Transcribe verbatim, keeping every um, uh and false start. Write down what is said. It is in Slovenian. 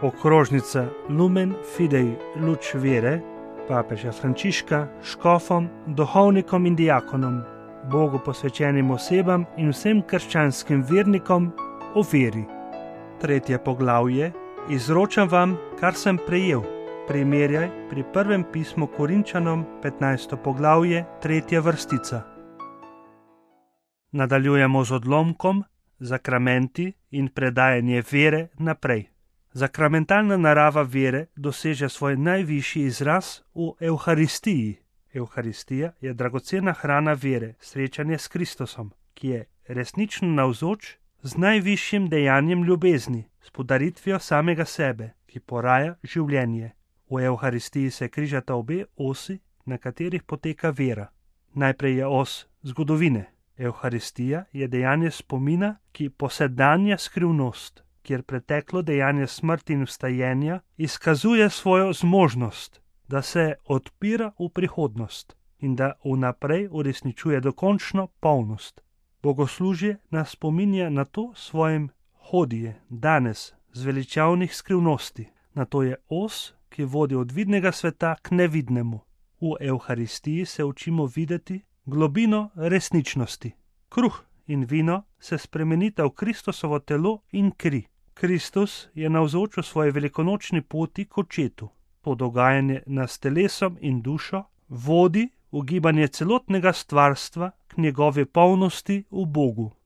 okrožnica Lumen Fidei Luč Vere, papeža Frančiška, škofom, duhovnikom in diakonom, Bogu posvečenim osebam in vsem krščanskim vernikom o veri. Tretje poglavje. Izročam vam, kar sem prejel. Primerjaj pri prvem pismu Korinčanom, petnajsto poglavje, tretja vrstica. Nadaljujemo z odlomkom, zakramenti in predajanje vere naprej. Zakramentalna narava vere doseže svoj najvišji izraz v Evharistiji. Evharistija je dragocena hrana vere, srečanje s Kristusom, ki je resnično navzoč z najvišjim dejanjem ljubezni, s podaritvijo samega sebe, ki poraja življenje. V Evharistiji se križata obe osi, na katerih poteka vera. Najprej je os zgodovine. Evharistija je dejanje spomina, ki posedanja skrivnost, kjer preteklo dejanje smrti in vstajenja izkazuje svojo zmožnost, da se odpira v prihodnost in da vnaprej uresničuje dokončno polnost. Bogoslužje nas spominja na to svojim hodije danes z veličavnih skrivnosti. Na to je os, ki vodi od vidnega sveta k nevidnemu. V Evharistiji se učimo videti globino resničnosti. Kruh in vino se spremenita v Kristusovo telo in kri. Kristus je navzoč v svoji velikonočni poti k očetu. To dogajanje nas telesom in dušo vodi v gibanje celotnega stvarstva k njegovi polnosti v Bogu.